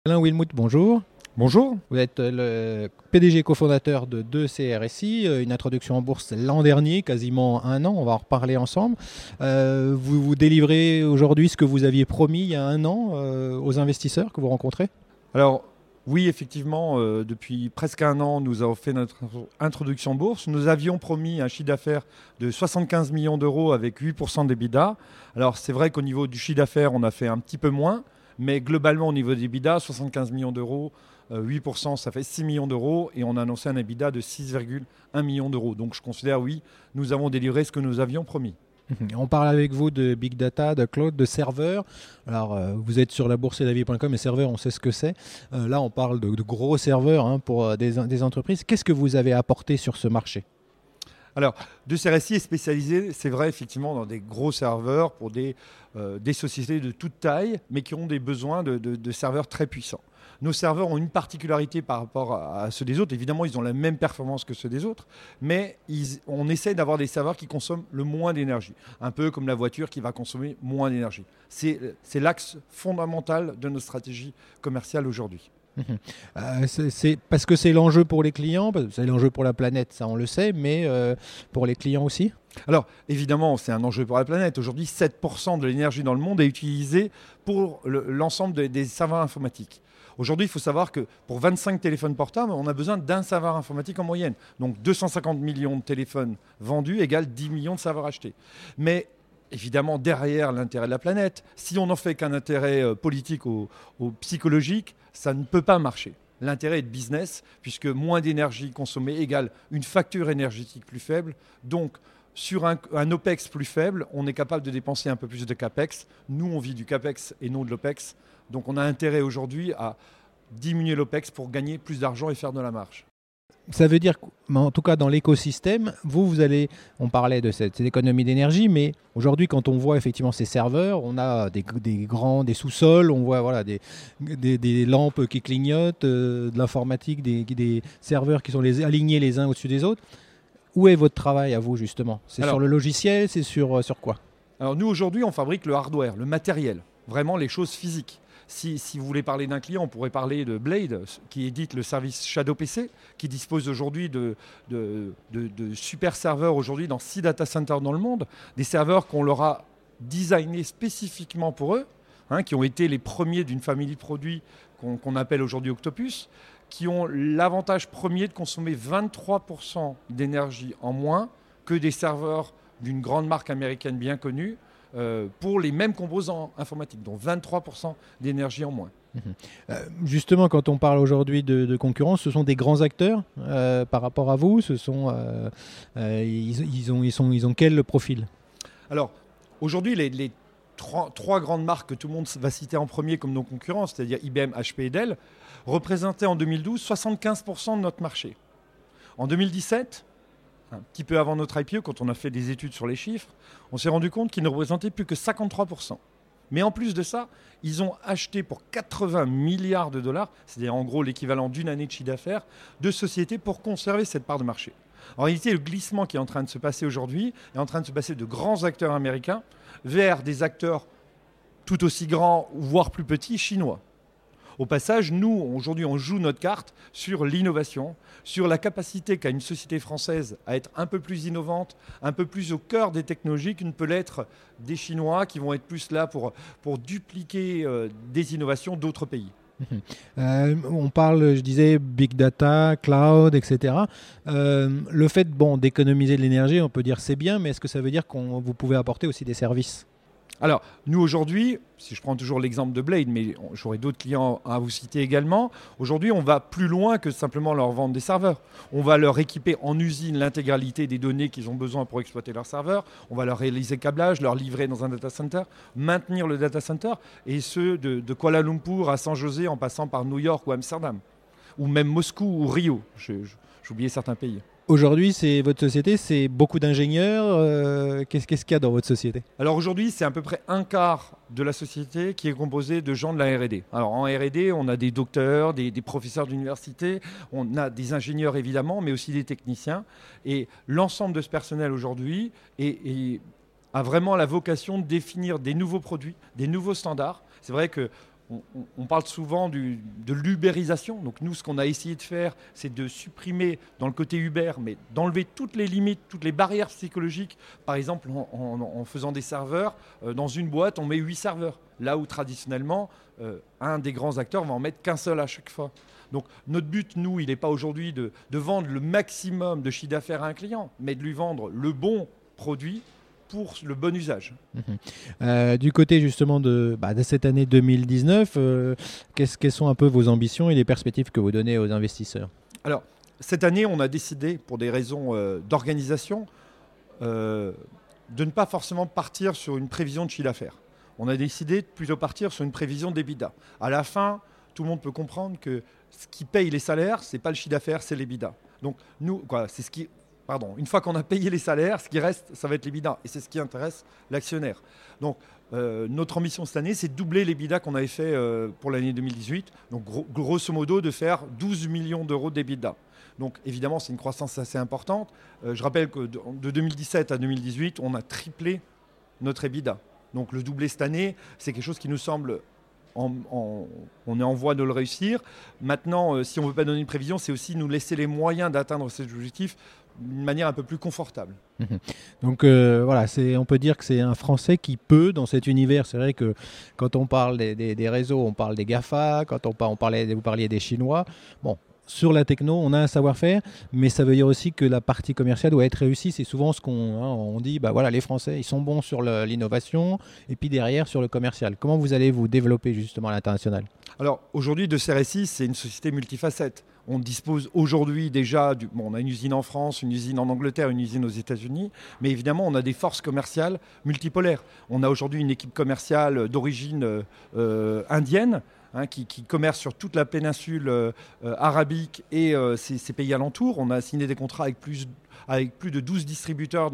Alain Wilmout, bonjour. Bonjour. Vous êtes le PDG cofondateur de 2CRSI, une introduction en bourse l'an dernier, quasiment un an, on va en reparler ensemble. Vous délivrez aujourd'hui ce que vous aviez promis il y a un an aux investisseurs que vous rencontrez? Alors oui, effectivement, depuis presque un an, nous avons fait notre introduction en bourse. Nous avions promis un chiffre d'affaires de 75 millions d'euros avec 8% d'EBITDA. Alors c'est vrai qu'au niveau du chiffre d'affaires, on a fait un petit peu moins, mais globalement au niveau d'EBITDA, 75 millions d'euros, 8%, ça fait 6 millions d'euros et on a annoncé un EBITDA de 6,1 millions d'euros. Donc je considère, oui, nous avons délivré ce que nous avions promis. On parle avec vous de big data, de cloud, de serveurs. Alors, vous êtes sur la bourse-et-la-vie.com et serveurs, on sait ce que c'est. Là, on parle de gros serveurs pour des entreprises. Qu'est-ce que vous avez apporté sur ce marché? Alors, 2CRSI est spécialisé, c'est vrai, effectivement, dans des gros serveurs pour des sociétés de toute taille, mais qui ont des besoins de serveurs très puissants. Nos serveurs ont une particularité par rapport à ceux des autres. Évidemment, ils ont la même performance que ceux des autres, mais on essaie d'avoir des serveurs qui consomment le moins d'énergie. Un peu comme la voiture qui va consommer moins d'énergie. C'est l'axe fondamental de notre stratégie commerciale aujourd'hui. C'est parce que c'est l'enjeu pour les clients, parce que c'est l'enjeu pour la planète, ça on le sait, mais pour les clients aussi? Alors, évidemment, c'est un enjeu pour la planète. Aujourd'hui, 7% de l'énergie dans le monde est utilisée pour l'ensemble des serveurs informatiques. Aujourd'hui, il faut savoir que pour 25 téléphones portables, on a besoin d'un serveur informatique en moyenne. Donc 250 millions de téléphones vendus égale 10 millions de serveurs achetés. Mais évidemment, derrière l'intérêt de la planète, si on n'en fait qu'un intérêt politique ou psychologique, ça ne peut pas marcher. L'intérêt est de business, puisque moins d'énergie consommée égale une facture énergétique plus faible. Donc, sur un OPEX plus faible, on est capable de dépenser un peu plus de CAPEX. Nous, on vit du CAPEX et non de l'OPEX. Donc on a intérêt aujourd'hui à diminuer l'OPEX pour gagner plus d'argent et faire de la marge. Ça veut dire qu'en tout cas dans l'écosystème, vous allez, on parlait de cette économie d'énergie, mais aujourd'hui quand on voit effectivement ces serveurs, on a des sous-sols, on voit voilà, des lampes qui clignotent, de l'informatique, des serveurs qui sont alignés les uns au-dessus des autres. Où est votre travail à vous justement? C'est sur le logiciel, c'est sur quoi? Alors nous aujourd'hui on fabrique le hardware, le matériel, vraiment les choses physiques. Si vous voulez parler d'un client, on pourrait parler de Blade, qui édite le service Shadow PC, qui dispose aujourd'hui de super serveurs aujourd'hui dans 6 data centers dans le monde, des serveurs qu'on leur a designés spécifiquement pour eux, qui ont été les premiers d'une famille de produits qu'on appelle aujourd'hui Octopus, qui ont l'avantage premier de consommer 23% d'énergie en moins que des serveurs d'une grande marque américaine bien connue, pour les mêmes composants informatiques, donc 23% d'énergie en moins. Justement, quand on parle aujourd'hui de concurrence, ce sont des grands acteurs par rapport à vous. Ils ont quel profil? Alors, aujourd'hui, les trois grandes marques que tout le monde va citer en premier comme nos concurrents, c'est-à-dire IBM, HP et Dell, représentaient en 2012 75% de notre marché. En 2017, un petit peu avant notre IPO, quand on a fait des études sur les chiffres, on s'est rendu compte qu'ils ne représentaient plus que 53%. Mais en plus de ça, ils ont acheté pour 80 milliards de dollars, c'est-à-dire en gros l'équivalent d'une année de chiffre d'affaires, de sociétés pour conserver cette part de marché. En réalité, le glissement qui est en train de se passer aujourd'hui est en train de se passer de grands acteurs américains vers des acteurs tout aussi grands, voire plus petits, chinois. Au passage, nous, aujourd'hui, on joue notre carte sur l'innovation, sur la capacité qu'a une société française à être un peu plus innovante, un peu plus au cœur des technologies que ne peut l'être des Chinois qui vont être plus là pour dupliquer des innovations d'autres pays. On parle, je disais, big data, cloud, etc. Le fait d'économiser de l'énergie, on peut dire c'est bien, mais est-ce que ça veut dire que vous pouvez apporter aussi des services? Alors, nous aujourd'hui, si je prends toujours l'exemple de Blade, mais j'aurai d'autres clients à vous citer également, aujourd'hui on va plus loin que simplement leur vendre des serveurs. On va leur équiper en usine l'intégralité des données qu'ils ont besoin pour exploiter leurs serveurs, on va leur réaliser le câblage, leur livrer dans un data center, maintenir le data center, et ce de Kuala Lumpur à San José en passant par New York ou Amsterdam, ou même Moscou ou Rio, j'oubliais certains pays. Aujourd'hui, votre société, c'est beaucoup d'ingénieurs. Qu'est-ce qu'il y a dans votre société? Alors aujourd'hui, c'est à peu près un quart de la société qui est composée de gens de la R&D. Alors en R&D, on a des docteurs, des professeurs d'université, on a des ingénieurs évidemment, mais aussi des techniciens. Et l'ensemble de ce personnel aujourd'hui a vraiment la vocation de définir des nouveaux produits, des nouveaux standards. C'est vrai que on parle souvent de l'ubérisation. Donc nous, ce qu'on a essayé de faire, c'est de supprimer dans le côté Uber, mais d'enlever toutes les limites, toutes les barrières psychologiques. Par exemple, en faisant des serveurs, dans une boîte, on met 8 serveurs. Là où traditionnellement, un des grands acteurs va en mettre qu'un seul à chaque fois. Donc notre but, nous, il n'est pas aujourd'hui de vendre le maximum de chiffre d'affaires à un client, mais de lui vendre le bon produit pour le bon usage. Du côté justement de cette année 2019, quelles sont un peu vos ambitions et les perspectives que vous donnez aux investisseurs? Alors, cette année, on a décidé, pour des raisons d'organisation, de ne pas forcément partir sur une prévision de chiffre d'affaires. On a décidé de plutôt partir sur une prévision d'EBITDA. À la fin, tout le monde peut comprendre que ce qui paye les salaires, ce n'est pas le chiffre d'affaires, c'est l'EBITDA. Donc, c'est ce qui... Une fois qu'on a payé les salaires, ce qui reste, ça va être l'EBITDA. Et c'est ce qui intéresse l'actionnaire. Donc, notre ambition cette année, c'est de doubler l'EBITDA qu'on avait fait pour l'année 2018. Donc, grosso modo, de faire 12 millions d'euros d'EBITDA. Donc, évidemment, c'est une croissance assez importante. Je rappelle que de 2017 à 2018, on a triplé notre EBITDA. Donc, le doubler cette année, c'est quelque chose qui nous semble... on est en voie de le réussir. Maintenant, si on ne veut pas donner une prévision, c'est aussi nous laisser les moyens d'atteindre ces objectifs d'une manière un peu plus confortable. Donc on peut dire que c'est un Français qui peut dans cet univers. C'est vrai que quand on parle des réseaux, on parle des GAFA, quand vous parliez des Chinois. Bon, sur la techno, on a un savoir-faire, mais ça veut dire aussi que la partie commerciale doit être réussie. C'est souvent ce on dit, les Français, ils sont bons sur l'innovation, et puis derrière, sur le commercial. Comment vous allez vous développer justement à l'international? Alors, aujourd'hui, de CRSI, c'est une société multifacette. On dispose aujourd'hui déjà, on a une usine en France, une usine en Angleterre, une usine aux États-Unis, mais évidemment, on a des forces commerciales multipolaires. On a aujourd'hui une équipe commerciale d'origine indienne, qui commerce sur toute la péninsule arabique et ses pays alentours. On a signé des contrats avec plus de 12 distributeurs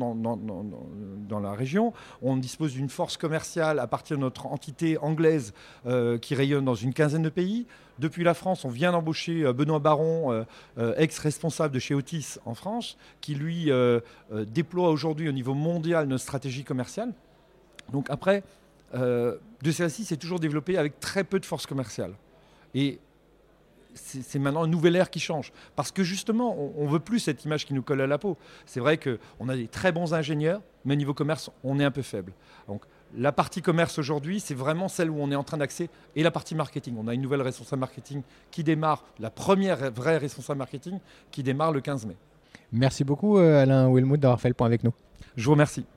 dans la région. On dispose d'une force commerciale à partir de notre entité anglaise qui rayonne dans une quinzaine de pays. Depuis la France, on vient d'embaucher Benoît Baron, ex-responsable de chez Otis en France, qui lui déploie aujourd'hui au niveau mondial notre stratégie commerciale. Donc après, de celle-ci, c'est toujours développé avec très peu de force commerciale. Et c'est maintenant une nouvelle ère qui change. Parce que justement, on ne veut plus cette image qui nous colle à la peau. C'est vrai qu'on a des très bons ingénieurs, mais au niveau commerce, on est un peu faible. Donc la partie commerce aujourd'hui, c'est vraiment celle où on est en train d'axer. Et la partie marketing. On a une nouvelle responsable marketing qui démarre, la première vraie responsable marketing qui démarre le 15 mai. Merci beaucoup Alain Wilmout d'avoir fait le point avec nous. Je vous remercie.